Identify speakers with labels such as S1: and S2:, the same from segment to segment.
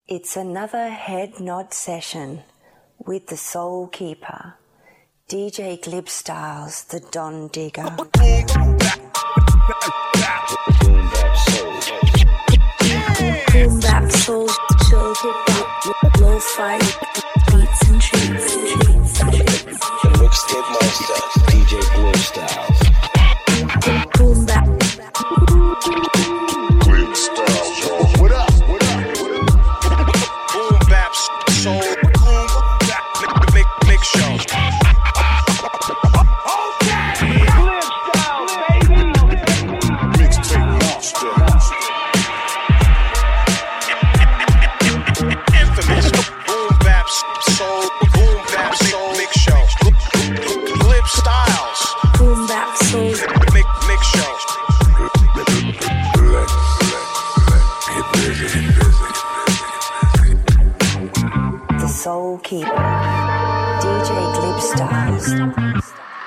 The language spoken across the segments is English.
S1: It's another head nod session with the Soul Keeper, DJ Glib Styles, the Don Digger. Boom bap soul, chill hip hop, lo-fi beats and treats.
S2: The mixtape monster, DJ Glib Styles.
S1: Boom bap.
S2: Glib Styles, y'all. What up? What up? What up? Boom bap soul, boom bap mix show. Glib Styles, baby. Mixtape monster. Infamous boom bap soul mix show. Glib Styles.
S1: Boom bap soul
S2: mix show.
S1: The Soul Keeper, DJ Glib Styles.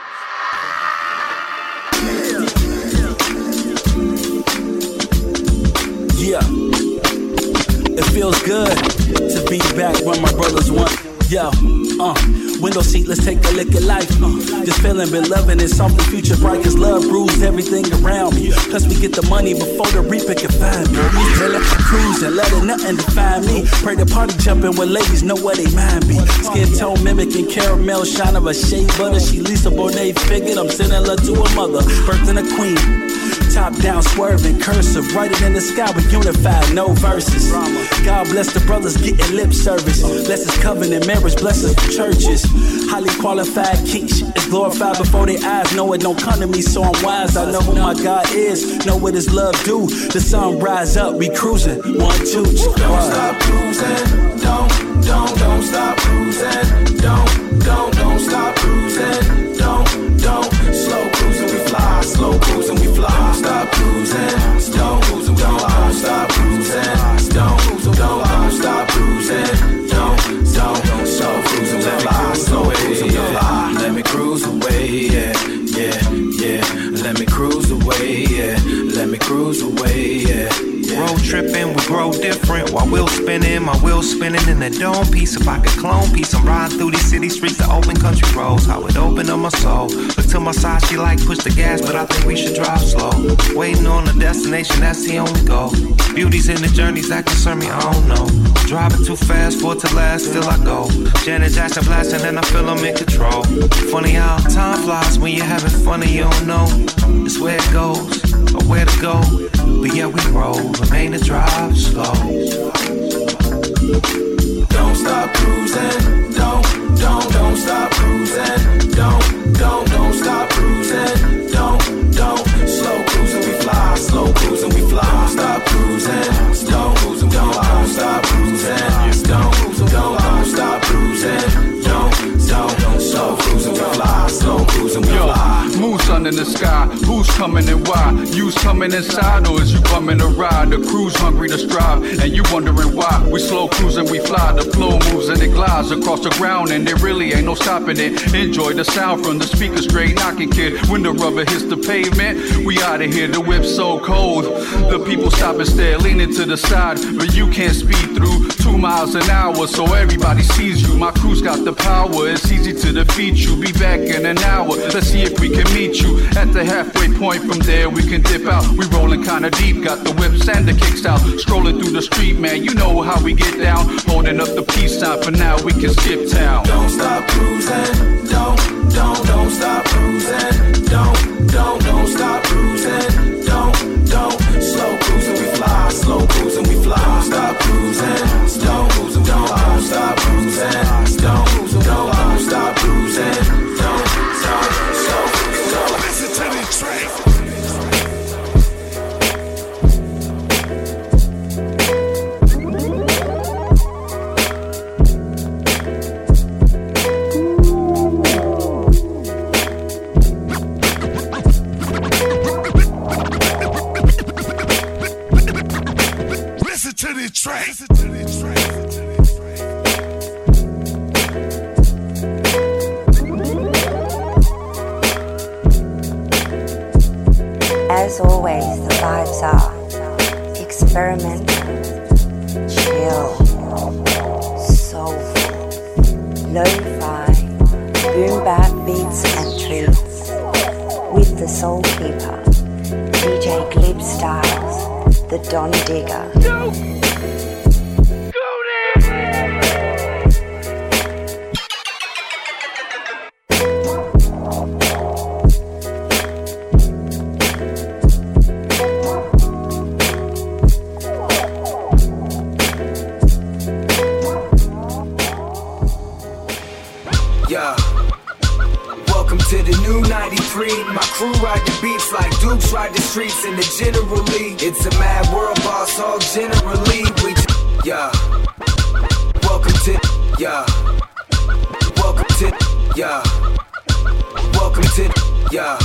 S3: Yeah, it feels good to be back when my brothers want. Yo, window seat, let's take a look at life. Just feeling beloved and something future bright, cause love rules everything around me. Plus we get the money before the reaper can find me. Feeling cruising, letting nothing define me. Pray the party jumping when ladies know where they mind be. Skin tone mimicking caramel shine of a shea butter. She Lisa Bonet figured I'm similar to a mother, birthing a queen. Top down, swerving, cursive, writing in the sky, we unified, no verses. God bless the brothers getting lip service. Bless his covenant marriage, bless us churches. Highly qualified king is glorified before their eyes. No, it don't come to me, so I'm wise. I know who my God is, know what his love do. The sun rise up, we cruising. 1, 2, 3.
S4: Don't stop cruising. Don't stop cruising. Don't stop cruising. Don't slow cruising, we fly. Slow cruising, we fly. Stop cruising. Don't stop cruising. Don't stop cruising. Don't slow cruising, we fly. Slow cruising, we fly. Let me cruise away, yeah. Let me cruise away, yeah. Let me cruise away, yeah.
S5: Road tripping, we grow different. While wheels spinning, my wheels spinning in the dome piece. If I could clone piece, I'm riding through these city streets, the open country roads. How it open up my soul. But to my side, she like push the gas, but I think we should drive slow. Waiting on the destination, that's the only goal. Beauties in the journeys that concern me, I don't know. Driving too fast for it to last, still I go. Janet Jackson blasting and I feel I'm in control. Funny how time flies when you're having fun and you don't know. It's where it goes, or where to go. But yeah, we roll, remain to drive slow.
S4: Don't stop cruising. Don't stop cruising. Don't stop cruising. Don't slow cruising, we fly. Slow cruising, we fly. Stop cruising. Don't stop cruising. Don't stop cruising. Don't slow cruising, we fly. Slow cruising, we fly.
S6: Moon, sun in the sky, who's coming and why? You's coming inside or is you coming to ride? The crew's hungry to strive and you wondering why. We slow cruising, we fly, the flow moves and it glides across the ground and there really ain't no stopping it. Enjoy the sound from the speaker, straight knocking kid. When the rubber hits the pavement, we out of here, the whip's so cold. The people stop and stare, leaning to the side, but you can't speed through 2 miles an hour so everybody sees you. My crew's got the power, it's easy to defeat you. Be back in an hour, let's see if we can meet you at the halfway point. From there we can dip out. We rolling kinda deep, got the whips and the kicks out. Strolling through the street, man, you know how we get down. Holding up the peace sign, for now we can skip town.
S4: Don't stop cruising. Don't stop cruising. Don't stop cruising. Don't slow cruising, we fly. Slow cruising, we fly. Stop cruising. Don't stop cruising. Don't stop cruising.
S2: Listen to this track. Listen to this track.
S1: As always, the vibes are experimental, chill, lo-fi, boom bap beats and treats with the Soul Keeper, DJ Glib Styles, the Don Digger.
S4: My crew ride the beats like Dukes ride the streets in the General Lee. It's a mad world, boss, all generally. We yeah. Welcome to yeah. Welcome to yeah. Welcome to yeah.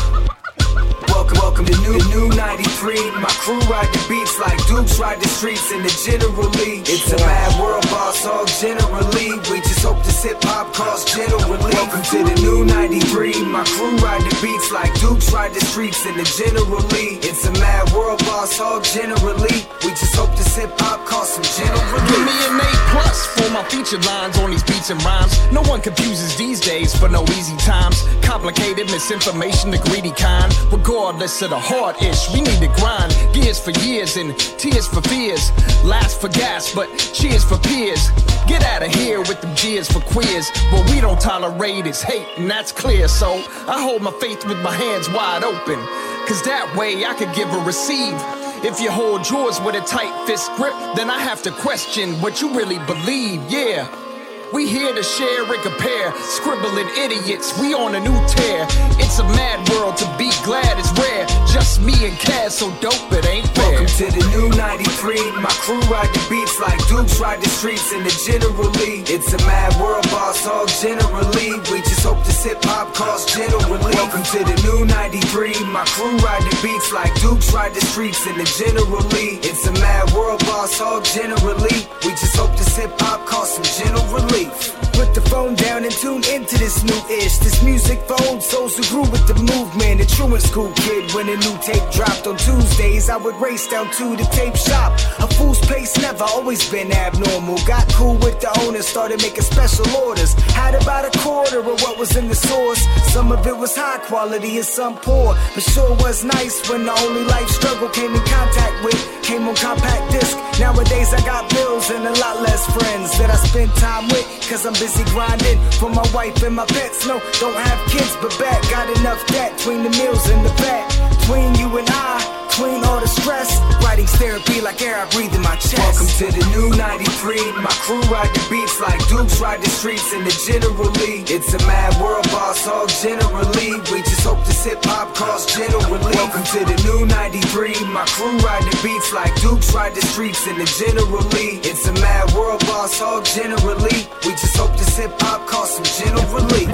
S4: Welcome to new 93. My crew ride the beats like Dukes ride the streets in the General Lee. It's a mad world, boss, all generally. We just hope this hip-hop cause generally. Welcome to the new 93. My crew ride the beats like Dukes ride the streets in the General Lee. It's a mad world, boss, all generally. We just hope this hip-hop cause some generally.
S7: Give me an A+ for my featured lines on these beats and rhymes. No one confuses these days for no easy times. Complicated misinformation, the greedy kind. Regardless of the hard ish, we need to grind. Gears for years and tears for fears. Last for gas, but cheers for peers. Get out of here with them jeers for queers. What we don't tolerate is hate, and that's clear. So I hold my faith with my hands wide open, cause that way I could give or receive. If you hold yours with a tight fist grip, then I have to question what you really believe, yeah. We here to share and compare, scribbling idiots, we on a new tear. It's a mad world, to be glad it's rare. Just me and Cass, so dope it ain't fair.
S4: Welcome to the new 93. My crew ride the beats like Dukes ride the streets in the General Lee. It's a mad world, boss, all generally. We just hope this hip-hop cause generally. Welcome to the new 93. My crew ride the beats like Dukes ride the streets in the General Lee. It's a mad world, boss, all generally. We just hope this hip-hop cause some generally. Put the phone down and tune into this new ish. This music for old souls who grew with the movement. A truant school kid when a new tape dropped on Tuesdays. I would race down to the tape shop. A fool's pace never always been abnormal. Got cool with the owner, started making special orders. Had about a quarter of what was in the source. Some of it was high quality and some poor, but sure was nice when the only life struggle came in contact with came on compact disc. Nowadays I got bills and a lot less friends that I spend time with, cause I'm busy grinding for my wife and my pets. No, don't have kids, but bet got enough debt between the meals and the vet. Between you and I, between all the stress, writing's therapy like air I breathe in my chest. Welcome to the new 93. My crew ride the beats like Dukes ride the streets in the General Lee. It's a mad world, boss, all generally. We just hope this hip-hop cause generally. Welcome to the new 93. My crew ride the beats like Dukes ride the streets in the General Lee. It's a mad world, boss, all generally. We just hope this hip-hop cause some general relief.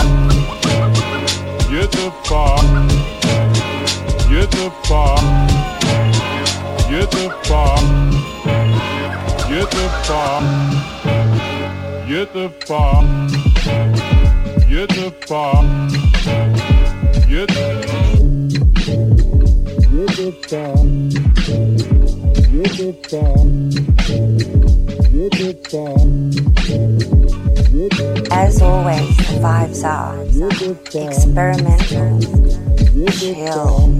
S8: Get the far. Get the far. Get the far. Get the far. Get the far. Get the far. Get the far. Get the far. Get the far.
S1: As always, the vibes are experimental, chill,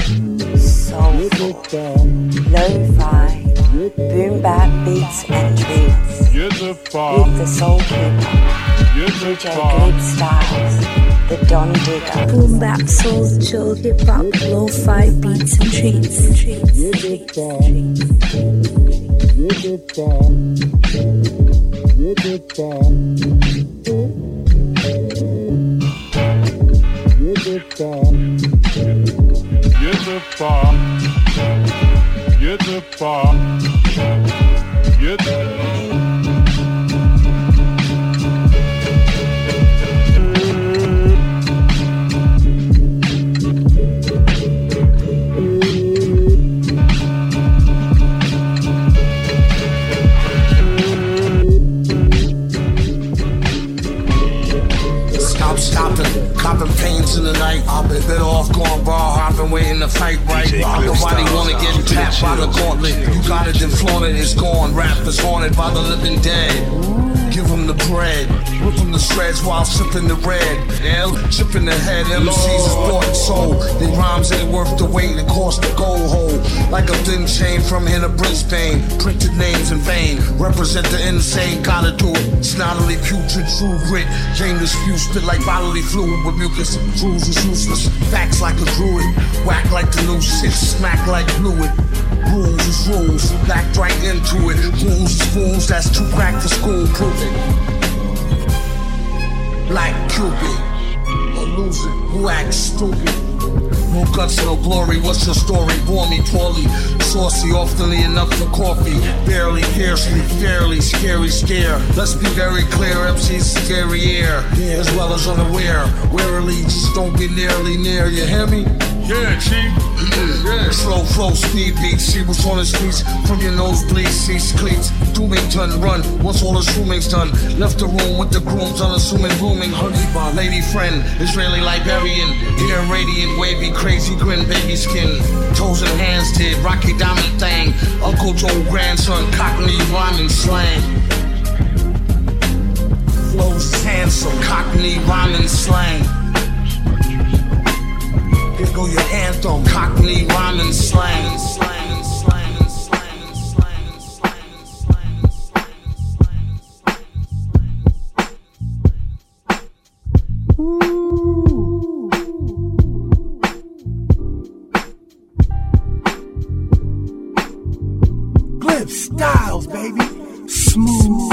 S1: soulful, lo-fi, boom bap beats and treats with the Soul Keeper, DJ Glib Styles, the Don Digger.
S9: Boom bap, soul, chill, hip hop, lo-fi beats and treats.
S10: Copping pains in the night. I've been better off going raw, hopping, waiting to fight right. Nobody wanna get tapped by the gauntlet. You got it, then flaunt it, it's gone. Rap is haunted by the living dead. give him the bread. Rip him the shreds while sipping the red. L, chipping the head, MCs is bought and sold. Their rhymes ain't worth the weight it cost the gold hole. Like a thin chain from here to Brisbane. Printed names in vain. Represent the insane, gotta do it. Snottily putrid, true grit. Shameless spew, spit like bodily fluid with mucus. Rules is useless. Facts like a druid. Whack like the new shit. Smack like fluid. Rules is rules. Backed right into it. Fools is fools. That's too crack for school. Prove it. Like Cupid. Or lose it. Who acts stupid? No guts, no glory, what's your story? Bore me poorly, saucy, oftenly enough for coffee. Barely, fiercely, fairly, scary, scare. Let's be very clear, MC's scary air, as well as unaware. Warily, just don't be nearly near, you hear me?
S11: Yeah, Chief.
S10: Yeah. Slow flow, speed beats, see what's on the streets. From your nosebleeds, cease cleats. Doomington, run, once all the swimming's done. Left the room with the grooms, unassuming blooming. Honey bar, lady friend, Israeli Liberian. Hair radiant, wavy, crazy grin, baby skin. Toes and hands did, Rocky Diamond thing. Uncle Joe, grandson, Cockney rhyming slang. Flows handsome, Cockney rhyming slang. Here go your anthem, Cockney rhyming slang.
S12: Glib Styles, baby. Smooth.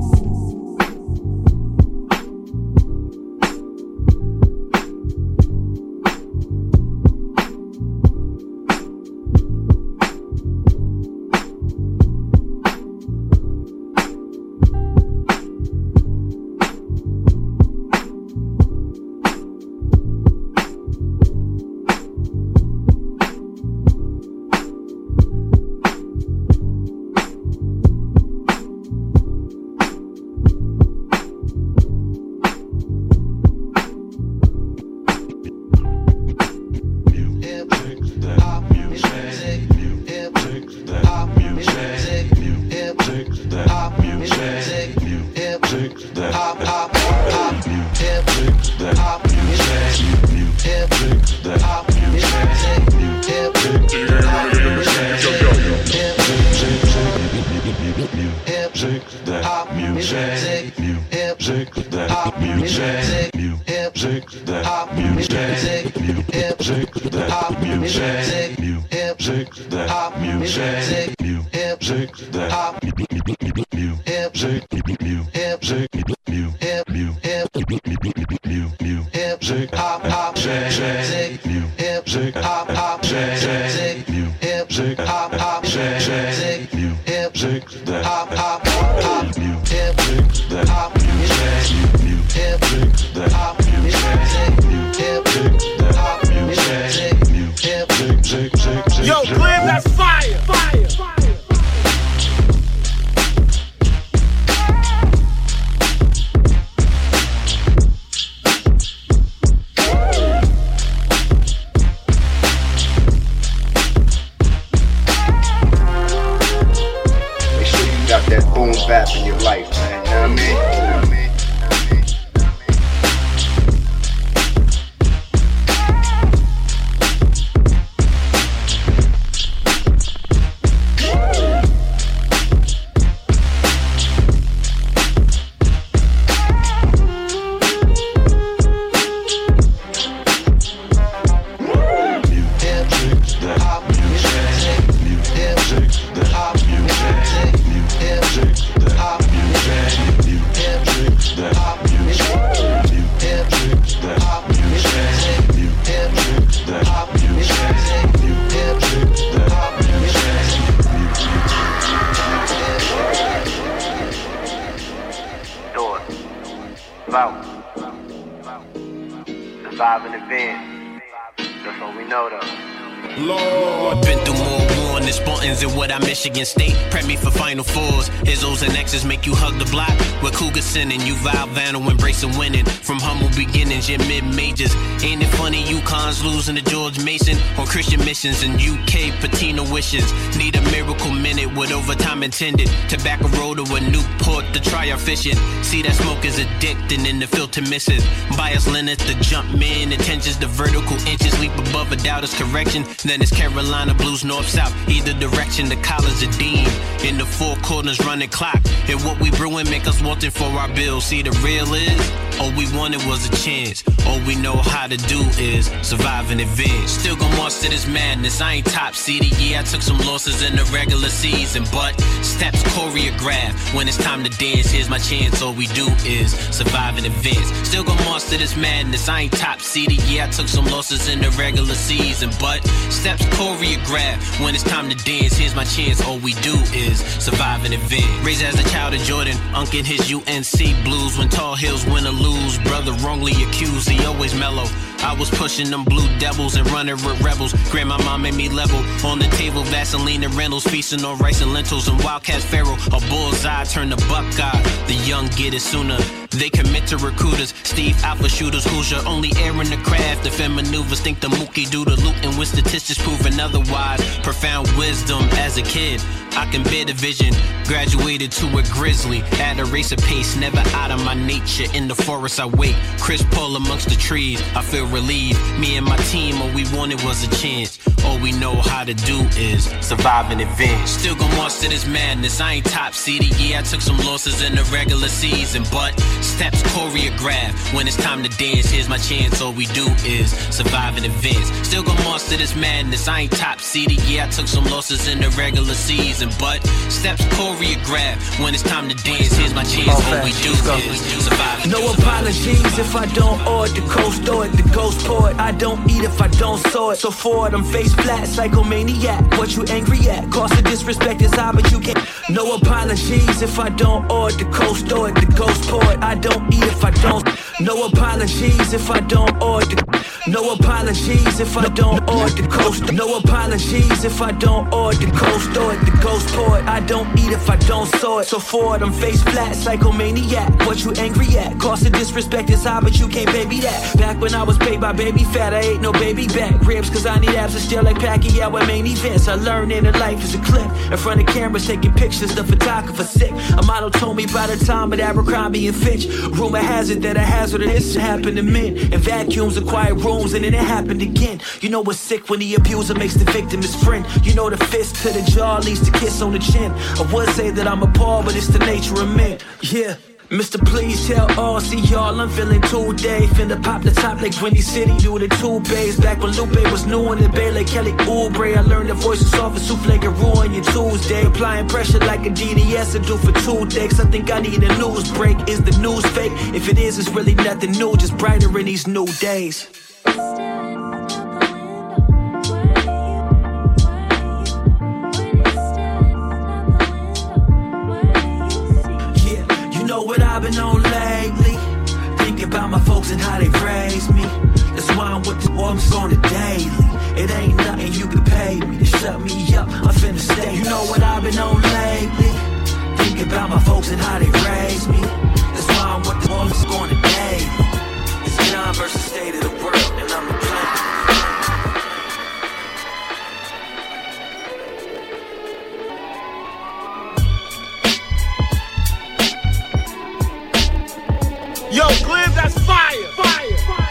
S11: Yo, Glenn, that's fire! Fire! Fire!
S13: Make sure you got that boom bap in your life, man. You know what I mean?
S14: Been through more on the Spartans and what I Michigan State. Prep me for Final Fours. Izzos and X's make you hug the block. With Cougarson and you Val Vanno embracing winning. From humble beginnings, your mid-majors. Ain't it funny UConn's losing to George Mason on Christian missions and UK patina wishes. Need a miracle minute with overtime intended. Tobacco Road or a Newport to try our fishing. See that smoke is addicting and the filter misses. Bias Leonard the jump man. Intentions the vertical inches. Leap above a doubter's correction. Then it's Carolina Blues north-south. Either direction, the college of Dean. In the four corners running clock. And what we brewing make us wanting for our bills. See the real is, all we wanted was a chance. All we know how to do is survive and advance. Still gon' march to this madness. I ain't top seeded. Yeah, I took some losses in the regular season, but steps choreographed. When it's time to dance, here's my chance. All we do is survive and advance. Still gon' march to this madness. I ain't top seeded. Yeah, I took some losses in the regular season, but steps choreographed. When it's time to dance, here's my chance. All we do is survive and advance. Raised as a child of Jordan, Unc in his UNC blues. When tall hills win or lose, brother wrongly accused, he always mellow. I was pushing them blue devils and running with rebels. Grandma mom made me level. On the table, Vaseline and Reynolds, feasting on rice and lentils and Wildcats Pharaoh. A bullseye turn to buckeye. The young get it sooner. They commit to recruiters. Steve Alpha shooters, who's your only air in the craft? Defend maneuvers, think the Mookie do the loot, and with statistics proving otherwise. Profound wisdom as a kid. I can bear the vision. Graduated to a grizzly. At a race of pace, never out of my nature. In the forest I wait. Chris Paul amongst the trees. I feel relieved. Me and my team, all we wanted was a chance. All we know how to do is survive and advance. Still gon' march to this madness. I ain't top seeded. Yeah, I took some losses in the regular season, but steps choreographed. When it's time to dance, here's my chance. All we do is survive and advance. Still gon' march to this madness. I ain't top seeded. Yeah, I took some losses in the regular season, but steps choreographed. When it's time to dance, here's my chance. All we do is survive and
S3: no apologies if I don't order the coast or the ghost port. I don't eat if I don't saw it. So forward, I'm face flat, psychomaniac. What you angry at? Cost of disrespect is high, but you can't. No apologies if I don't order the coast or the ghost port. I don't eat if I don't. No apologies if I don't order. No apologies if I don't order the coast. No apologies if I don't order the coast or the ghost port. I don't eat if I don't saw it. So forward, I'm face flat, psychomaniac. What you angry at? Cost of disrespect is high, but you can't baby that. Back when I was paid by baby fat, I ate no baby back ribs, cause I need abs and still like Pacquiao at main events. I learned that life is a clip. In front of cameras taking pictures, the photographer sick. A model told me by the time of Abercrombie and Fitch. Rumor has it that a hazard of this happened to men. In vacuums and quiet rooms, and then it happened again. You know what's sick when the abuser makes the victim his friend. You know the fist to the jaw leads to kiss on the chin. I would say that I'm appalled, but it's the nature of men. Yeah. Mr. Please tell all, see y'all, I'm feeling 2 day. Finna pop the top like Windy City, do the 2 bays. Back when Lupe was new in the Bay like Kelly Oubre. I learned the voice is soft and souffle can ruin your Tuesday. Applying pressure like a DDS I do for 2 days. I think I need a news break. Is the news fake? If it is, it's really nothing new, just brighter in these new days. What I've been on lately, think about my folks and how they raised me. That's why I'm with the arms on the daily. It ain't nothing you can pay me to shut me up. I'm finna stay. You know what I've been on lately, think about my folks and how they raised me. That's why I'm with the arms on the daily. It's John versus state of the world, and I'm the planet.
S11: Yo, Glim, that's fire! Fire! Fire!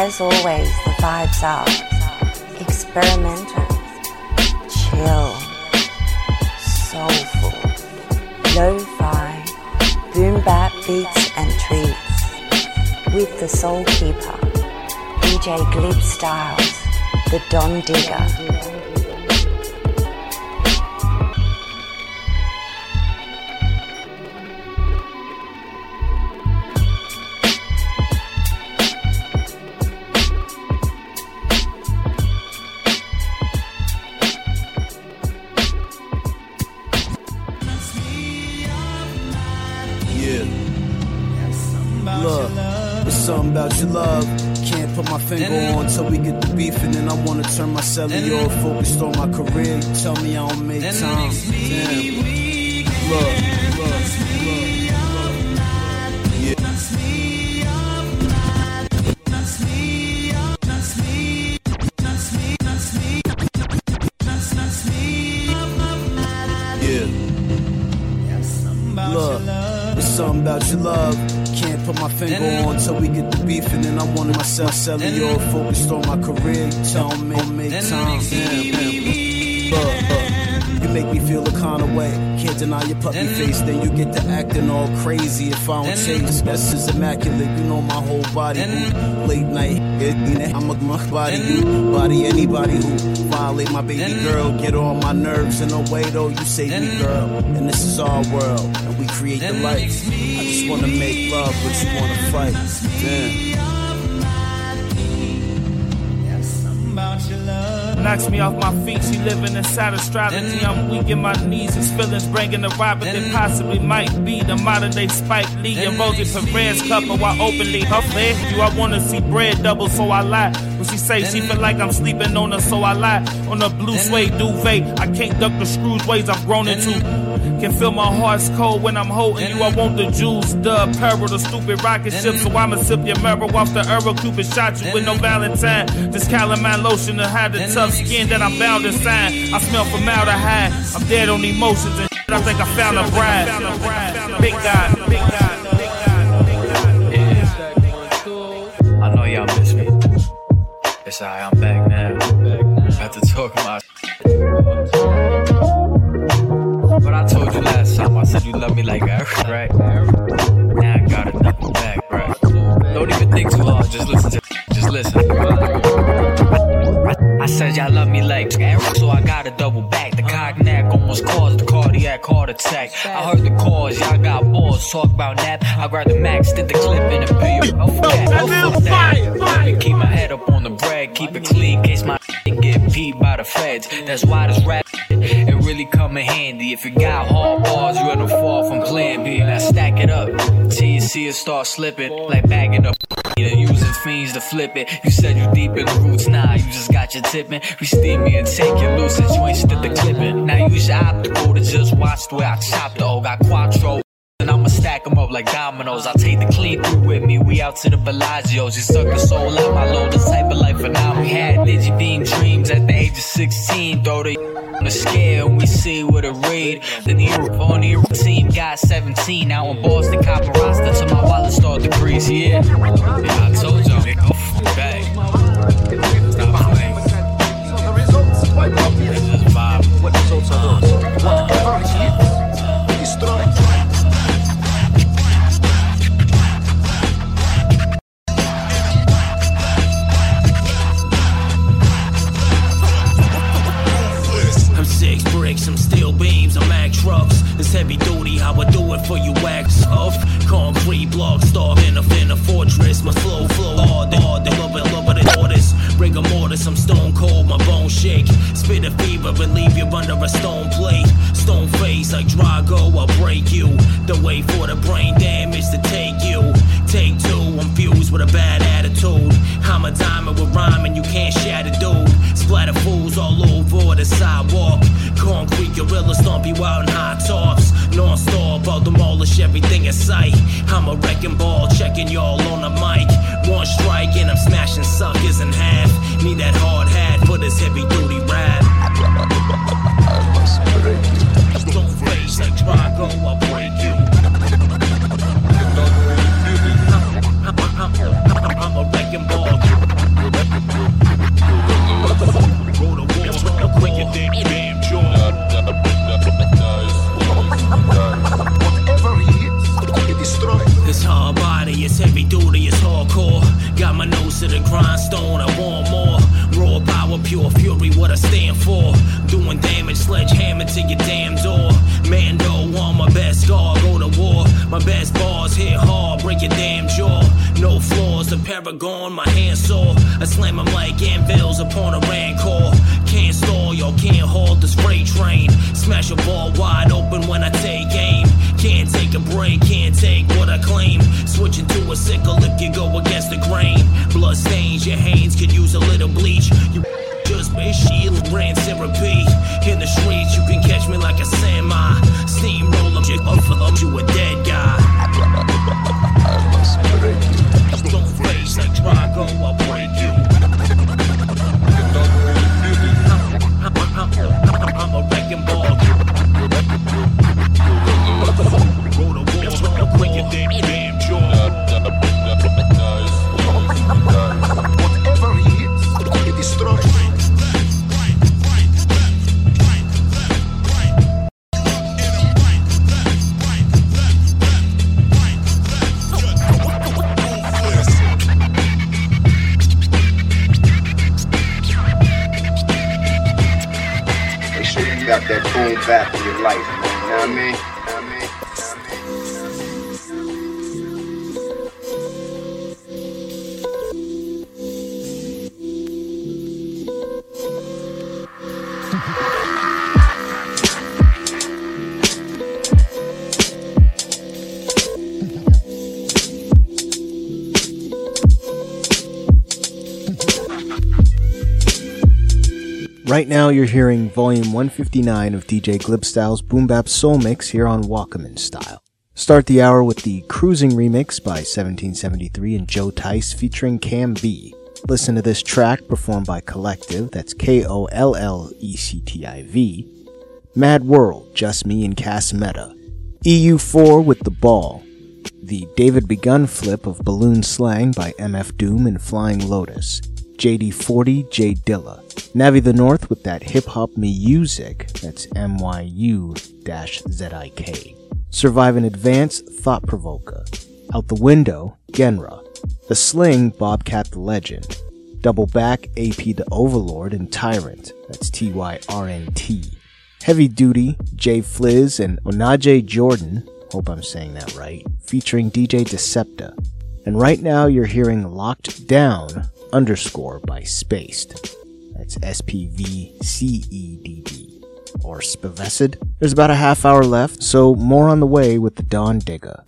S1: As always, the vibes are experimental, chill, soulful, lo-fi, boom bap beats and treats with the Soul Keeper, DJ Glib Styles, the Don Digger.
S3: Something about your love, can't put my finger on till we get the beef, and then I wanna turn my cellular focused on my career. You tell me I don't make time. Damn. Love. Something about your love, can't put my finger on till we get the beef, and then I wanted myself cellular focused on my career. You tell me I make time. You make me feel a kind of way. Can't deny your puppy face, then you get to acting all crazy. If I don't change, that's just immaculate. You know my whole body. Late night, I'm a body you, body anybody who violate my baby girl. Get on my nerves in a way though. You save me, girl, and this is our world, and we create the lights. I just wanna make love, but you wanna fight. Damn.
S15: Knocks me off my feet, she living inside astrology. I'm weak in my knees, his feelings bringing the robber that possibly might be the modern day Spike Lee and Rosie Perez couple while openly huffing. You, I wanna see bread double, so I lie. When she say she feel like I'm sleeping on her, so I lie. On a blue suede duvet, I can't duck the screws ways I've grown into. Can feel my heart's cold when I'm holding you. I want the jewels, the pearl, the stupid rocket ship. So I'ma sip your marrow off the Earl Cupid. Shot you with no Valentine. Just calamine lotion to hide the tough skin that I'm bound to sign. I smell formaldehyde. I'm dead on emotions and shit. I think I found a bride. Big guy, big guy, big guy.
S16: Yeah. I know y'all miss me. It's alright, I'm back now. Got to talk about but I told you last time, I said you love me like that, right? Now I got another back, right? Don't even think too hard, just listen. I said y'all love me like that, so I got a double back. The cognac almost caused the cardiac heart attack. I heard the cause, y'all got balls, talk about nap. I grabbed the max, did the clip in the bill. Let me keep my head up on the bread, keep it clean, in case my get peed by the feds. That's why this rap it really come in handy. If you got hard bars, you're gonna fall from plan B. Now stack it up till you see it start slipping, like bagging up. Using fiends to flip it. You said you deep in the roots, nah, you just got your tipping. We steam me and take you loose since you ain't stood the clipping. Now use your optical to just watch the way I chop the O. Got quattro. And I'ma stack them up like dominoes. I'll take the clean through with me. We out to the Bellagio's. You suck the soul out my load. The type of life for now. We had Digi Beam dreams at the age of 16. Throw the on the scale and we see what it read. Then the on the team got 17. Now in Boston, cop a roster till my wallet start to crease. Yeah, I told y'all, back. Stop playing. It's just vibe. What results are those?
S17: Some steel beams, I'm Mack trucks. It's heavy duty, how I do it for you wax off. Concrete blocks, starving up in a fortress. My flow hard, love it, orders. Rigor mortis, I'm stone cold, my bones shake. Spit a fever, relieve you under a stone plate. Stone face like Drago, I'll break you. Don't wait for the brain damage to take you. Take two, I'm fused with a bad attitude. I'm a diamond with rhyme and you can't shatter, dude. Splatter fools all over the sidewalk. Concrete gorilla stomp you out in high tops. Non-stop, I'll demolish everything in sight. I'm a wrecking ball, checking y'all on the mic. One strike and I'm smashing suckers in half. Need that hard hat for this heavy duty rap. Stone face like Drago, I'll break you. I'm a wrecking ball. to the grindstone, I want more. Raw power, pure fury, what I stand for. Doing damage, sledgehammer to your damn door. Mando, on my best scar, go to war. My best bars hit hard, break your damn jaw. No flaws, the paragon, my hand saw. I slam them like anvils upon a rancor. Can't stall, y'all can't halt the spray train. Smash a ball wide open when I take aim. Can't take a break, can't take what I claim. Switching to a sickle if you go against the grain. Blood stains, your hands could use a little bleach. You just be shield, brand therapy. In the streets, you can catch me like a semi. Steamroll up, you a dead guy.
S4: I must break you.
S17: Don't face like Drago, I'll break you. I'm a wrecking ball. Go to war, quick your damn jaw.
S4: Whatever he hits, he destroys.
S13: Make sure you got that boom bap in your life, man. You know what I mean?
S18: Right now you're hearing volume 159 of DJ Glibstyle's Boom Bap Soul Mix here on Walkman Style. Start the hour with the Cruising remix by 1773 and Joe Tice featuring Cam B. Listen to this track performed by Collective, that's Kollectiv. Mad World, Just Me and Cass Meta. EU4 with The Ball. The David Begun flip of Balloon Slang by MF Doom and Flying Lotus. JD40, J Dilla. Navi the North with that hip-hop music, that's MYU-ZIK. Survive in Advance, Thought Provoker. Out the Window, Genra. The Sling, Bobcat the Legend. Double Back, AP the Overlord and Tyrant, that's TYRNT. Heavy Duty, J Fliz and Onaje Jordan, hope I'm saying that right, featuring DJ Decepta. And right now you're hearing Locked Down _ by Spaced. That's SPVCEDD. Or Spavescid. There's about a half hour left, so more on the way with the Don Digga.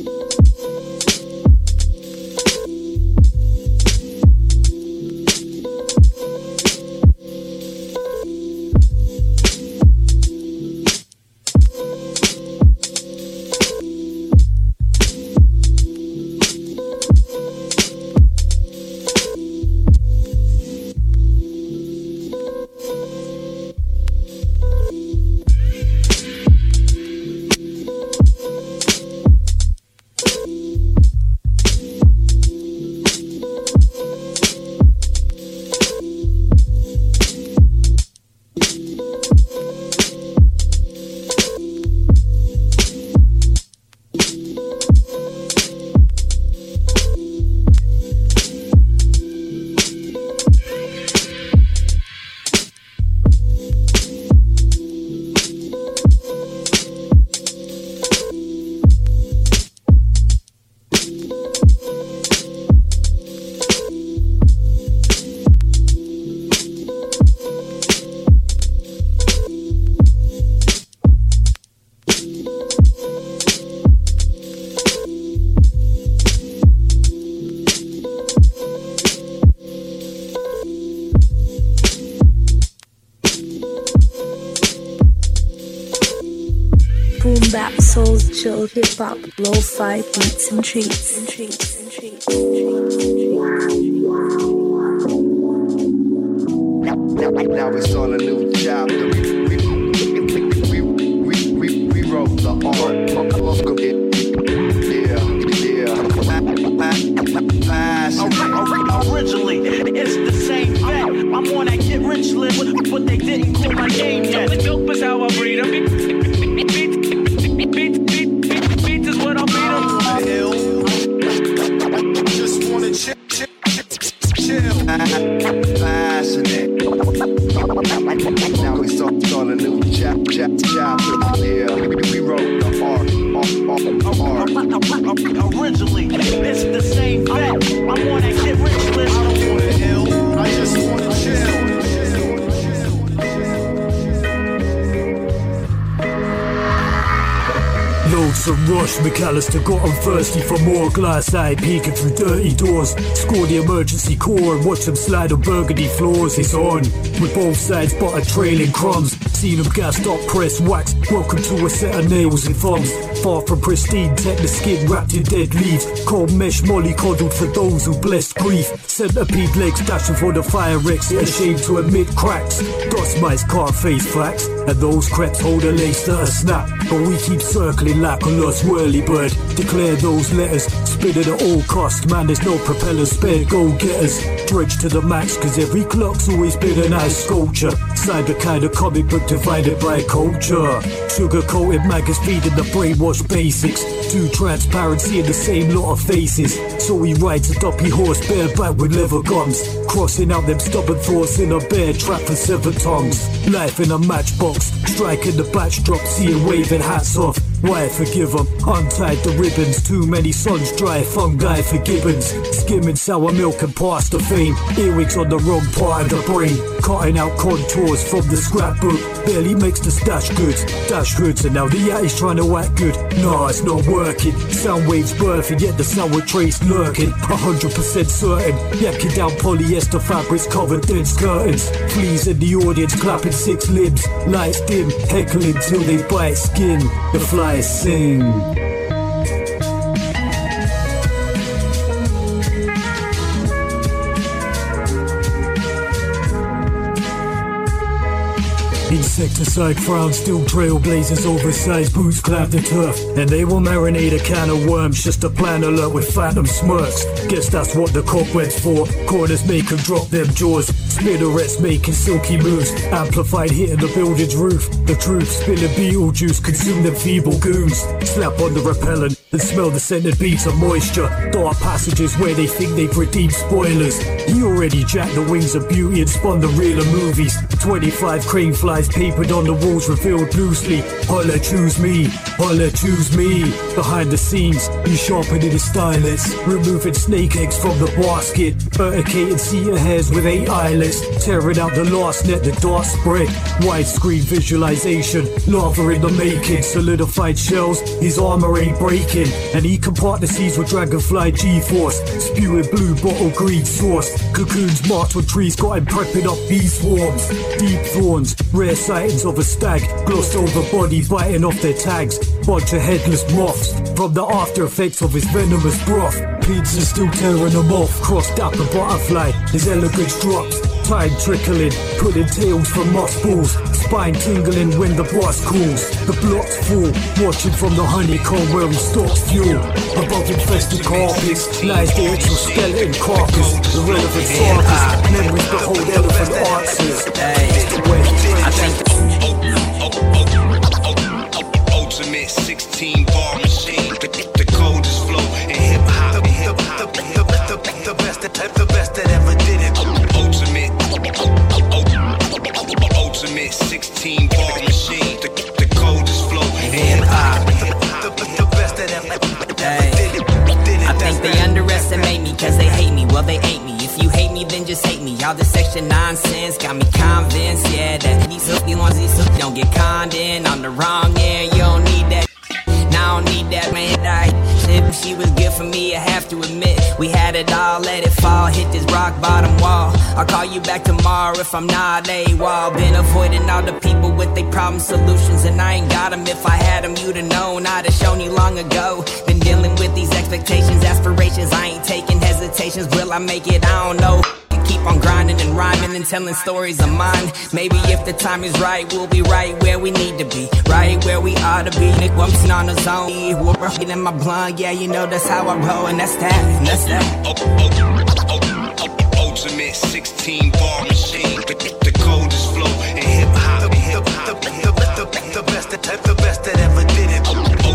S9: Boom bap, soul, chill, hip hop, lo-fi beats and treats.
S13: Now we saw a new chapter. We wrote the art.
S19: Originally, it's the same bet. I'm on that get rich list, but they didn't call my name yet. Dope is how I breed them. Beats is what I beat them.
S10: Just wanna
S2: on a new chapter. Yeah, we wrote the art.
S19: Originally, it's the same fact. I'm on that get rich list.
S2: I don't wanna ill, I just wanna chill.
S20: Loads of rush, McAllister got on thirsty for more. Glass eye peeking through dirty doors. Score the emergency core and watch them slide on burgundy floors. It's on, with both sides butter trailing crumbs. Seen them gassed up, press wax. Welcome to a set of nails and thumbs. Far from pristine, tetanus skin wrapped in dead leaves. Cold mesh molly coddled for those who blessed grief. Centipede legs dashing for the fire exit. Ashamed to admit cracks. Dust mice can't face facts. And those creps hold a lace that a snap. But we keep circling like a lost whirly bird. Declare those letters, spit at all cost. Man, there's no propellers, spare go-getters. Dredge to the max, cause every clock's always been a nice sculpture. Side the kind of comic book divided by culture. Sugar-coated maggots feeding the brainwashed basics. Too transparent, seeing the same lot of faces. So he rides a dumpy horse bareback with leather gums. Crossing out them stubborn thoughts in a bear trap for 7 tongues. Life in a matchbox, striking the batch drop, seeing waving hats off. Why forgive them? Untied the ribbons. Too many suns dry fungi for gibbons. Skimming sour milk and pasta fame. Earwigs on the wrong part of the brain. Cutting out contours from the scrapbook. Barely makes the stash goods. Dash hoods and now the yatty's trying to act good. Nah, it's not working. Sound waves birthing, yet the sour trace lurking. 100% certain. Yakking down polyester fabrics covered dense curtains. Fleas in the audience clapping 6 limbs. Lights dim, heckling till they bite skin. The flies sing. Insecticide frown, still trailblazers, oversized boots clap the turf. And they will marinate a can of worms, just a plan alert with phantom smirks. Guess that's what the cobweb's for. Corners make them drop them jaws. Spinnerets making silky moves, amplified hitting the building's roof. The truth, spilling beetle juice, consume them feeble goons. Slap on the repellent and smell the scented beats of moisture. Dark passages where they think they've redeemed spoilers. He already jacked the wings of beauty and spun the reel of movies. 25 crane flies papered on the walls revealed loosely. Holla, choose me, holla, choose me. Behind the scenes, he's sharpening his stylus, removing snake eggs from the basket. Urticating cedar hairs with 8 eyelets. Tearing out the last net, the dart spread. Widescreen visualization, lava in the making. Solidified shells, his armor ain't breaking. And he can part the seas with dragonfly G-force. Spewing blue bottle green sauce. Cocoons marked on trees, got him prepping up bee swarms. Deep thorns, rare sightings of a stag. Glossed over body biting off their tags. Bunch of headless moths from the after effects of his venomous broth. Pizza still tearing them off. Crossed out the butterfly, his elegance drops. Time trickling, putting tails from mothballs. Spine tingling when the boss calls. The blocks full, watching from the honeycomb where he stocks fuel. Above infested carpets lies the exoskeleton carcass. Irrelevant sagas, memories behold elephant answers.
S14: I think ultimate 16 bar machine, the coldest flow in hip hop. The best that ever did it. Ultimate 16 bar machine, the coldest flow in hip hop. The best that ever did it.
S21: I think they underestimate me cause they hate me. Well, they ain't me. If you hate me, then just hate me. All this extra nonsense got me convinced, yeah, that these ones don't get conned in on the wrong end. You don't need that. Now I don't need that, man. She was good for me, I have to admit. We had it all, let it fall, hit this rock bottom wall. I'll call you back tomorrow if I'm not AWOL. Been avoiding all the people with their problem solutions, and I ain't got them. If I had them, you'd have known, I'd have shown you long ago. Been dealing with these expectations, aspirations, I ain't taking hesitations. Will I make it? I don't know. Keep on grinding and rhyming and telling stories of mine. Maybe if the time is right, we'll be right where we need to be, right where we ought to be. Nick Wumpsin on the zone, we're rocking in my blunt. Yeah, you know that's how I roll, and that's that, and that's that.
S14: Ultimate 16 bar machine, the coldest flow in hip hop. The best that ever did it.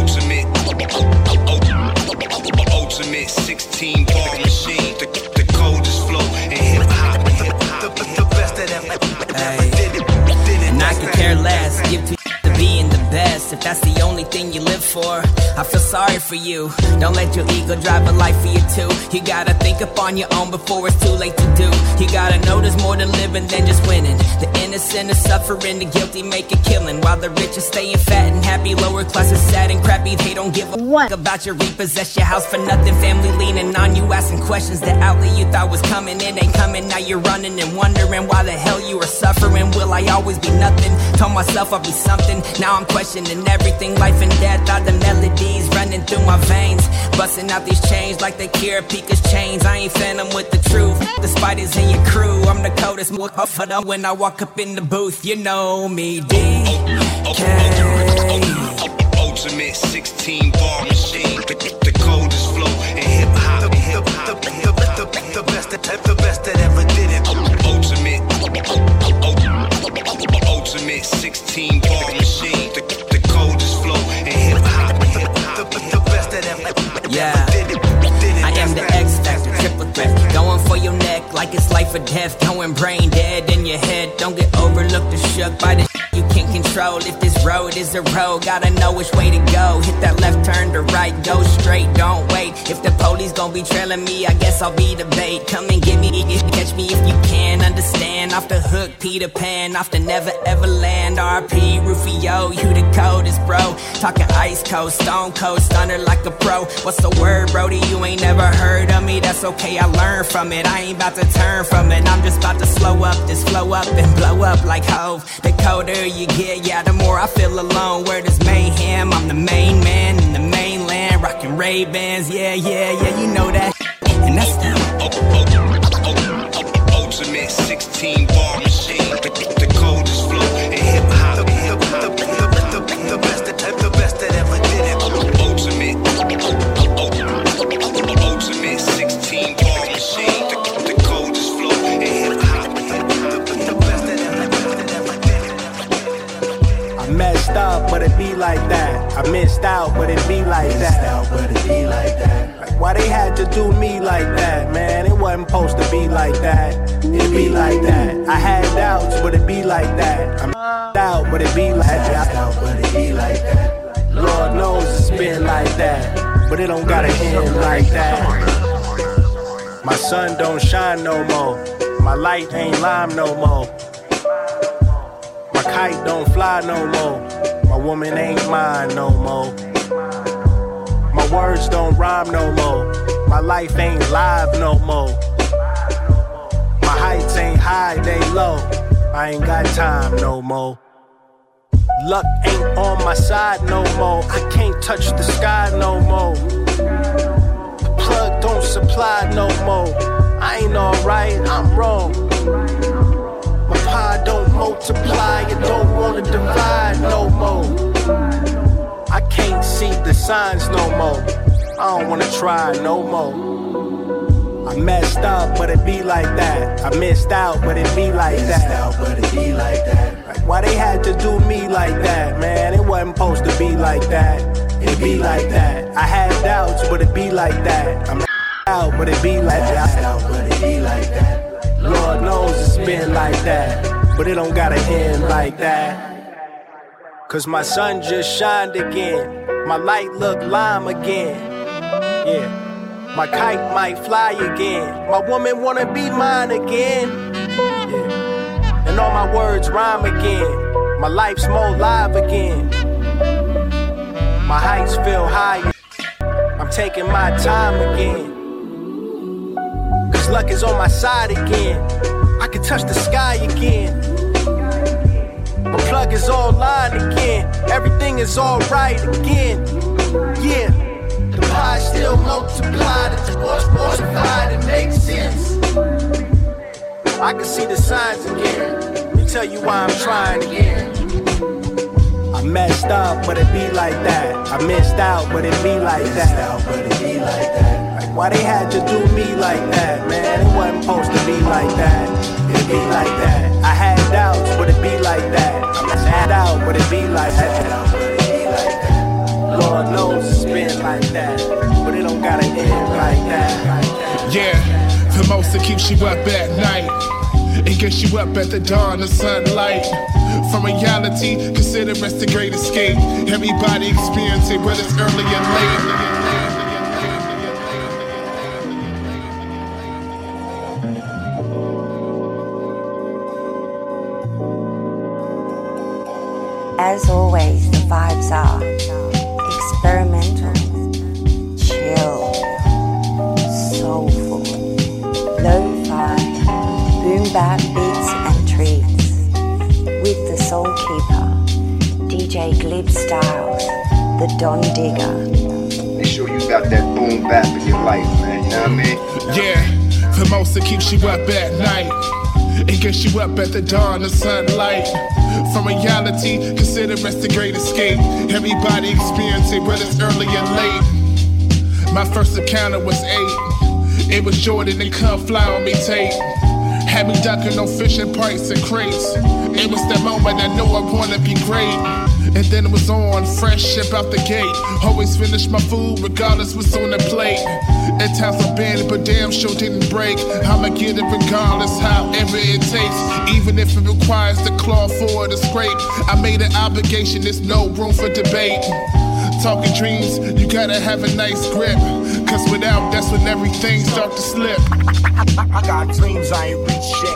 S14: Ultimate 16 bar machine, the coldest flow in hip hop. The best that ever did it.
S21: And I could care less. give two to being the best. If that's the only thing you live for, I feel sorry for you. Don't let your ego drive a life for you too. You gotta think up on your own before it's too late to do. You gotta know there's more to living than just winning. The innocent is suffering, the guilty make a killing, while the rich are staying fat and happy. Lower class is sad and crappy. They don't give a fuck about your repossess your house for nothing. Family leaning on you, asking questions. The outlet you thought was coming, it ain't coming. Now you're running and wondering why the hell you are suffering. Will I always be nothing? Told myself I'll be something. Now I'm questioning everything. Life and death are the melodies running through my veins, busting out these chains like they Kira Pika's chains. I ain't phantom with the truth. The spiders in your crew. I'm the coldest motherfucker when I walk up in the booth. You know me, DK.
S2: Ultimate 16 bar machine. The coldest flow in hip hop. The best that ever did it. Ultimate 16 bar machine. The coldest flow in hip hop. The best that ever.
S21: Yeah, I am the X Factor, triple threat. Going for your neck like it's life or death. Going brain dead in your head. Don't get overlooked or shook by the you can't control. If this road is a road, gotta know which way to go. Hit that left, turn to right, go straight, don't wait. If the police gon' be trailing me, I guess I'll be the bait. Come and get me, catch me if you can. Understand, off the hook, Peter Pan, off the never ever land. RP, Rufio, you the coldest bro. Talking ice cold, stone cold, stunner like a pro. What's the word, Brody? You ain't never heard of me, that's okay, I learned from it. I ain't about to turn from it, I'm just about to slow up this flow up and blow up like Hove. The colder you get, yeah, the more I feel alone. Where there's mayhem, I'm the main man in the mainland, rocking Ray-Bans, yeah, you know that. And that's the
S2: ultimate 16 bar machine. The coldest flow in hip hop. The best that ever did it. Ultimate 16 bar machine. The coldest flow in hip hop. The best that ever did it.
S5: I messed up, but it be like that. I missed out, but it be like that. Like, why they had to do me like that, man? It wasn't supposed to be like that. It be like that. I had doubts, but it be like that. I'm out, but it be like that. Lord knows it's been like that, but it don't gotta end like that. My sun don't shine no more. My light ain't lime no more. My kite don't fly no more. My woman ain't mine no more. My words don't rhyme no more. My life ain't live no more. My heights ain't high, they low. I ain't got time no more. Luck ain't on my side no more. I can't touch the sky no more. The plug don't supply no more. I ain't alright, I'm wrong. My pie don't multiply, it don't wanna divide no more. I can't see the signs no more. I don't wanna try no more. I messed up, but it be like that. I missed out, but it be like that. Like, why they had to do me like that, man? It wasn't supposed to be like that. It be like that. I had doubts, but it be like that. I'm out, but it be like that. Lord knows it's been like that, but it don't gotta end like that. Cause my sun just shined again. My light look lime again. Yeah. My kite might fly again. My woman wanna be mine again. Yeah. And all my words rhyme again. My life's more live again. My heights feel higher. I'm taking my time again. Cause luck is on my side again. I can touch the sky again. My plug is online again. Everything is alright again. Yeah. The pie still multiplied, it's multiplied, it makes sense. I can see the signs again. Let me tell you why I'm trying again. I messed up, but it be like that. I missed out, but it be like that. Like, why they had to do me like that, man? It wasn't supposed to be like that. It be like that. I had doubts, but it be like that. I had out, but it be like that. Lord knows it's been like that, but it don't gotta end like that.
S22: Yeah, the most that keeps you up at night
S6: It gets you up at the dawn of sunlight. From reality, consider rest the great escape. Everybody experience it, whether it's early or late.
S1: As always, the vibes are experimental, chill, soulful, lo-fi, boom-bap beats and treats. With the Soul Keeper, DJ Glib Styles, the Don Digger.
S13: Make sure you got that boom bap in your life, man, you know what I mean?
S6: Yeah, for most it keeps you up at night. It gets you up at the dawn of sunlight. From reality, consider rest the great escape. Everybody experience it, whether it's early or late. My first encounter was 8. It was Jordan and Come Fly on me tape. Had me ducking on fishing pikes and crates. It was that moment I knew I wanna be great. And then it was on, fresh ship out the gate. Always finish my food regardless what's on the plate. At times I bend, but damn sure didn't break. I'ma get it regardless, however it takes. Even if it requires the claw for the scrape. I made an obligation, there's no room for debate. Talking dreams, you gotta have a nice grip. Cause without, that's when everything starts to slip.
S5: I got dreams, I ain't reach shit.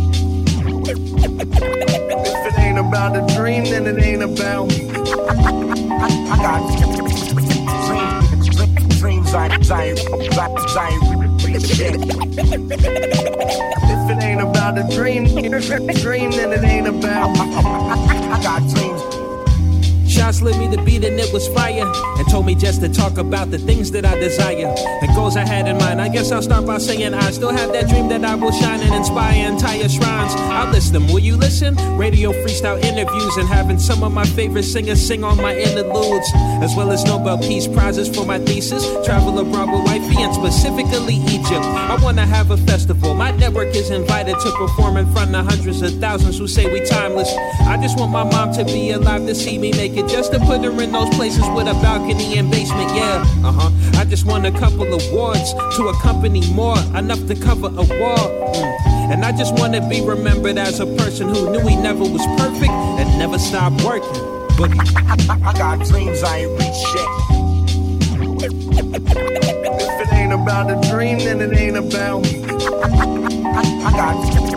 S5: If it ain't about a dream, then it ain't about me. I got dreams, I ain't reach shit. If it ain't about a dream, then it ain't about me. I got dreams.
S22: Shots lit me the beat and it was fire, and told me just to talk about the things that I desire and goals I had in mind. I guess I'll start by saying I still have that dream that I will shine and inspire entire shrines. I'll list them, will you listen? Radio freestyle interviews and having some of my favorite singers sing on my interludes, as well as Nobel Peace Prizes for my thesis. Travel abroad with wifey and specifically Egypt. I wanna have a festival. My network is invited to perform in front of hundreds of thousands who say we timeless. I just want my mom to be alive to see me make it, just to put her in those places with a balcony and basement, yeah. I just want a couple awards to accompany more, enough to cover a wall. And I just want to be remembered as a person who knew he never was perfect and never stopped working. Boogie.
S5: I got dreams, I ain't reach shit. If it ain't about a dream, then it ain't about me. I got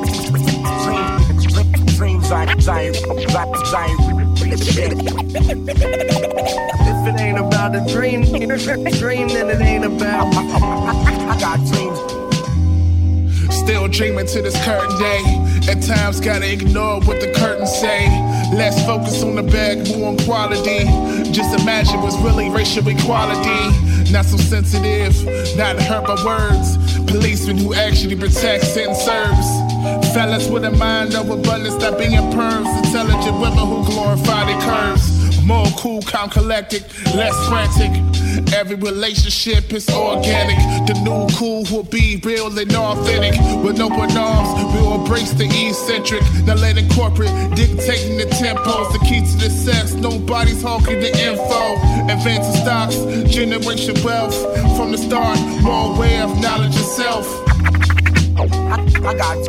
S5: dreams, I ain't reach shit. If it ain't about a dream, then it ain't about me. I got dreams.
S6: Still dreaming to this current day. At times gotta ignore what the curtains say. Less focus on the bag, more on quality. Just imagine what's really racial equality. Not so sensitive, not hurt by words. Policemen who actually protect and serves. Fellas with a mind of abundance, stop being perms. Intelligent women who glorify their curves. More cool, calm, collected, less frantic. Every relationship is organic. The new cool will be real and authentic. With open arms, we'll embrace the eccentric. Not letting corporate dictating the tempos. The key to the success, nobody's hawking the info. Advancing stocks, generation wealth. From the start, more aware of knowledge itself.
S5: I got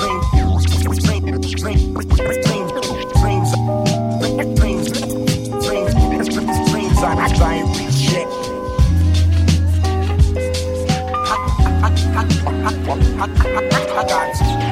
S5: I ain't reach shit. I got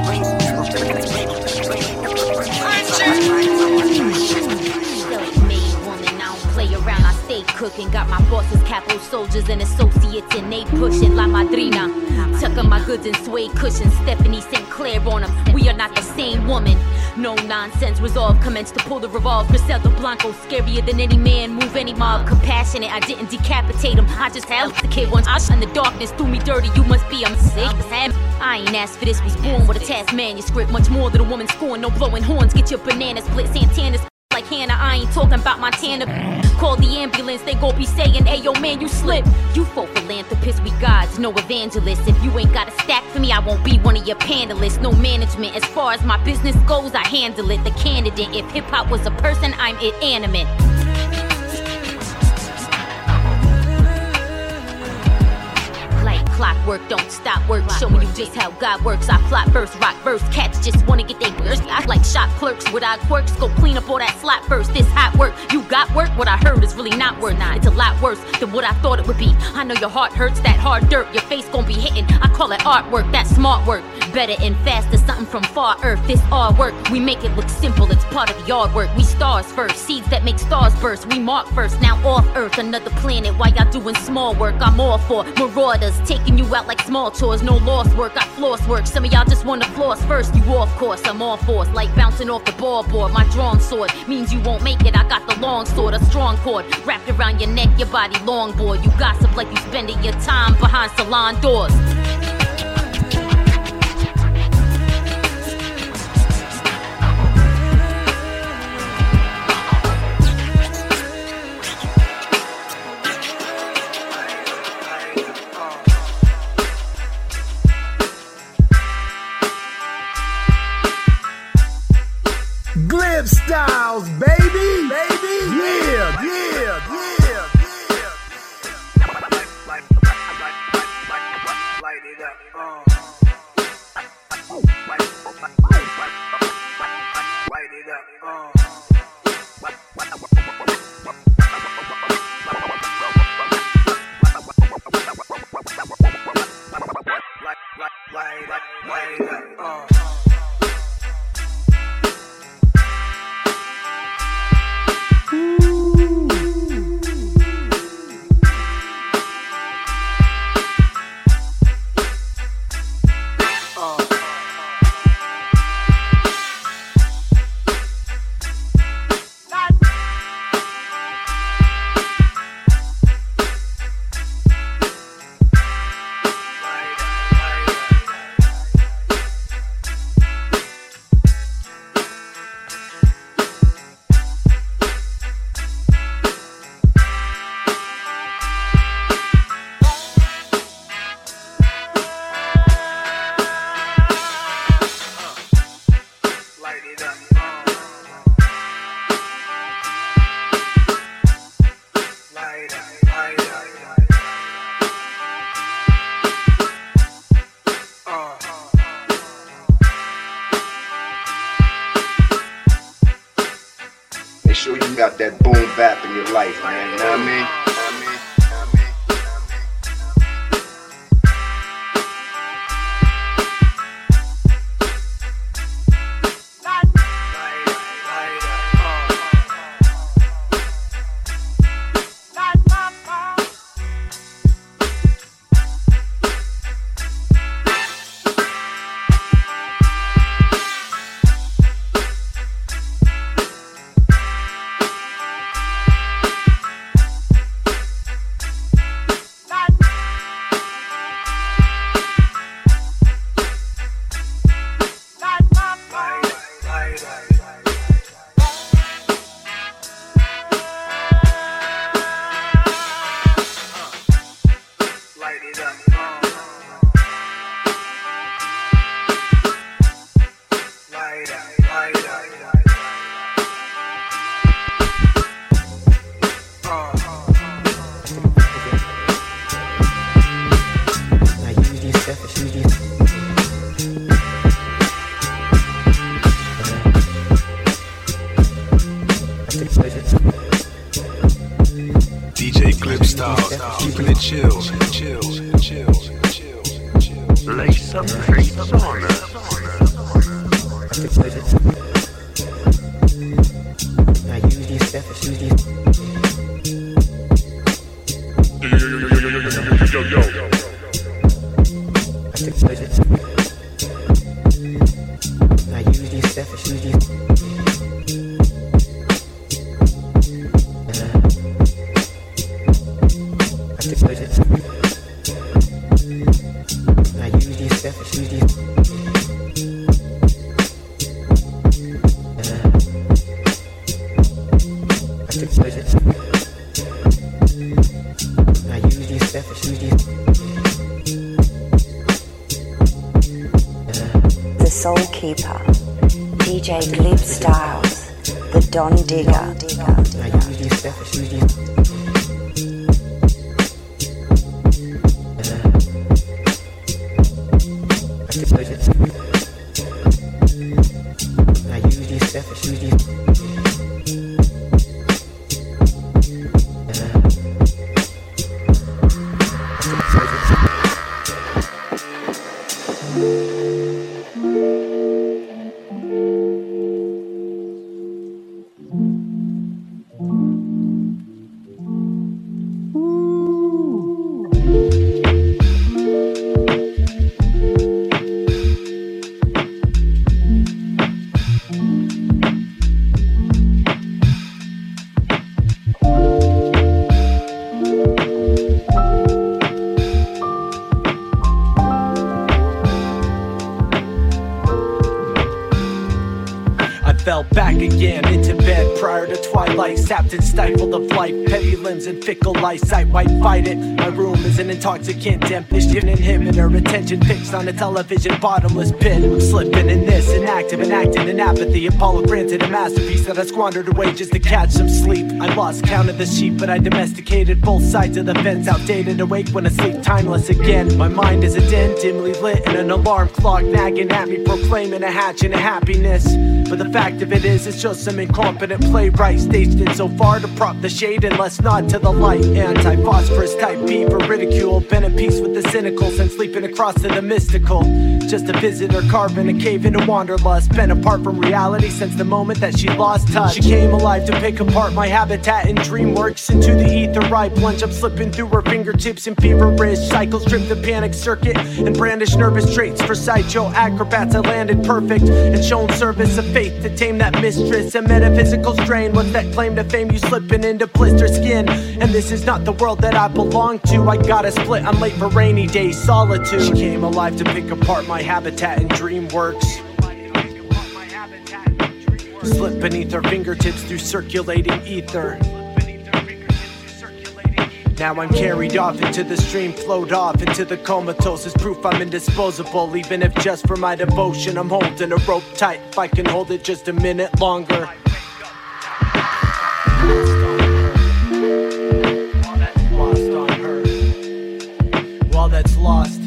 S23: cooking. Got my bosses, capo soldiers, and associates, and they pushing La Madrina. Tucking my goods in suede cushions, Stephanie St. Clair on them. We are not the same woman. No nonsense, resolve, commence to pull the revolve. Griselda Blanco, scarier than any man, move any mob. Compassionate, I didn't decapitate him. I just helped the kid once. I in the darkness, threw me dirty. You must be, I'm sick. I ain't asked for this, was born with a task manuscript. Much more than a woman scorn, no blowing horns. Get your banana split, Santana's like Hannah. I ain't talking about Montana. Call the ambulance, they gon' be saying, hey yo man, you slip. You folk philanthropists, we gods, no evangelists. If you ain't got a stack for me, I won't be one of your panelists. No management, as far as my business goes, I handle it. The candidate, if hip-hop was a person, I'm inanimate. Like clockwork, don't stop work. Showing you just how God works. I plot verse, rock verse. Cats just wanna get their burst. I like shop clerks without quirks. Go clean up all that slop first. This hot work, you got work. What I heard is really not worth. It's a lot worse than what I thought it would be. I know your heart hurts, that hard dirt. Your face gon' be hitting. I call it artwork, that's smart work. Better and faster, something from far earth. This all work, we make it look simple. It's part of the yard work. We stars first, seeds that make stars burst. We mark first, now off earth, another planet. While y'all doing small work, I'm all for marauders, taking you out like small chores. No lost work, I floss work. Some of y'all just wanna floss first. You off course, I'm all force, like bouncing off the ball board. My drawn sword means you won't make it. I got the long sword, a strong cord wrapped around your neck, your body longboard. You gossip like you spending your time behind salon doors.
S5: Glib Styles, baby, yeah, yeah, yeah. Light it up, light it up, light it up,
S13: sure you got that boom bap in your life, man. You know what I mean?
S2: DJ Glib Styles, keeping it chill. Lay some face on us.
S7: I use these steps, use these.
S2: Yo.
S7: I use these steps, use these.
S1: The Soul Keeper, DJ Glib Styles, the Don Digger.
S7: I use these selfish, use these.
S8: Fell back again into bed prior to twilight, sapped and stifled of life, heavy limbs and fickle eyesight. Why fight it? My room is an intoxicant, tempest, an inhibitor, attention fixed on a television, bottomless pit. I'm slipping in this, inactive and acting in apathy. Apollo granted a masterpiece that I squandered away just to catch some sleep. I lost count of the sheep, but I domesticated both sides of the fence, outdated, awake when asleep, timeless again. My mind is a den, dimly lit, and an alarm clock nagging at me, proclaiming a hatch and a happiness. But the fact of it is, it's just some incompetent playwright staged in so far to prop the shade and let's nod to the light. Anti-phosphorus type B for ridicule, been at peace with the cynical since sleeping across to the mystical. Just a visitor carving a cave into wanderlust, been apart from reality since the moment that she lost touch. She came alive to pick apart my habitat and DreamWorks. Into the ether I plunge, I'm slipping through her fingertips in feverish cycles, trip the panic circuit and brandish nervous traits. For sideshow acrobats I landed perfect and shown service of faith to tame that mistress. A metaphysical strain, what's that claim to fame? You slipping into blister skin, and this is not the world that I belong to. I gotta split, I'm late for rainy days, solitude. She came alive to pick apart my habitat and DreamWorks. Slip beneath her fingertips through circulating ether. Now I'm carried off into the stream, flowed off into the comatose. Is proof I'm indisposable, even if just for my devotion. I'm holding a rope tight, if I can hold it just a minute longer. Lost on her. All that's lost.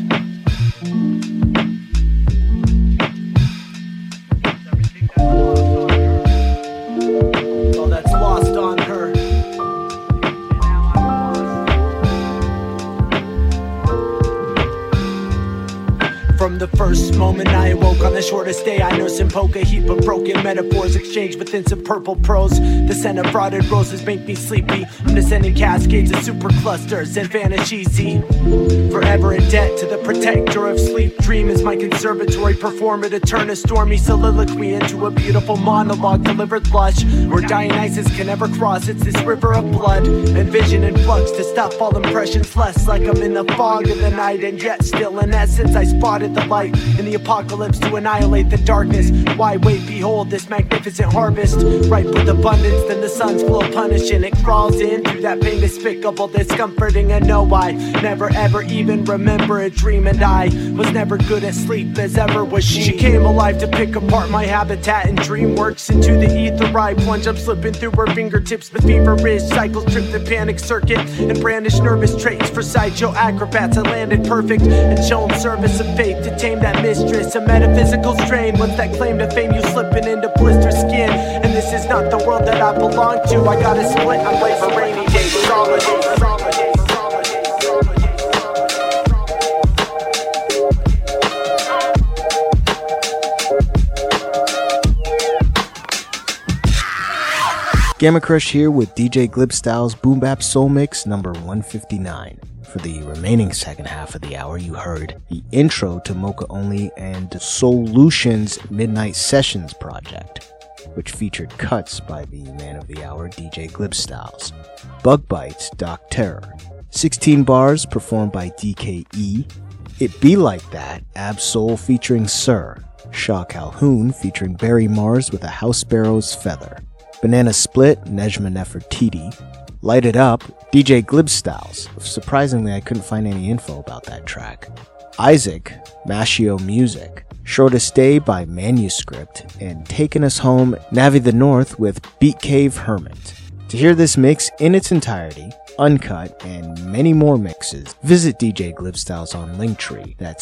S8: All that's lost on her. From the first moment I awoke on the shortest day, I nurse and poke a heap of broken metaphors exchanged within some purple prose. The scent of rotted roses make me sleepy. I'm descending cascades of superclusters and vanish easy. Forever in debt to the protector of sleep. Dream is my conservatory, perform it to turn a stormy soliloquy into a beautiful monologue delivered lush, where Dionysus can never cross. It's this river of blood and vision in flux to stop all impressions less, like I'm in the fog of the night, and yet still in essence I spotted the light in the apocalypse to annihilate the darkness. Why wait? Behold this magnificent harvest, ripe with abundance. Then the sun's flow punishing, it crawls in through that pain despicable, discomforting. And no, I never ever even remember a dream, and I was never good at sleep as ever was she. She came alive to pick apart my habitat and DreamWorks. Into the ether I plunge, I'm slipping through her fingertips. The feverish cycles trip the panic circuit and brandish nervous traits. For sideshow acrobats I landed perfect and shown service of faith to tame that mistress. A metaphysical strain, what's that claim to fame? You slipping into blister skin, and this is not the world that I belong to. I gotta split, I'm late for rainy days, solitude.
S18: Gamma Crush here with DJ Glibstyle's Boom Bap Soul Mix number 159. For the remaining second half of the hour, you heard the intro to Mocha Only and Solution's Midnight Sessions project, which featured cuts by the man of the hour, DJ Glibstyles. Bug Bites, Doc Terror. 16 Bars, performed by DKE. It Be Like That, Ab Soul featuring Sir. Shaw Calhoun featuring Barry Mars with a House Sparrow's Feather. Banana Split, Nejma Nefertiti. Light It Up, DJ Glibstyles. Surprisingly, I couldn't find any info about that track. Isaac, Mashio Music. Shortest Day by Manuscript. And taking us home, Navi the North with Beat Cave Hermit. To hear this mix in its entirety, uncut, and many more mixes, visit DJ Glibstyles on Linktree. That's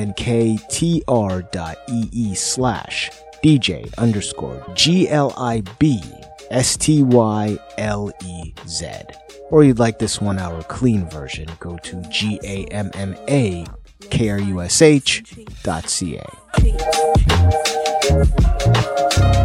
S18: linktr.ee/DJ_GLIBSTYLEZ. Or you'd like this 1 hour clean version, go to GAMMAKRUSH.ca.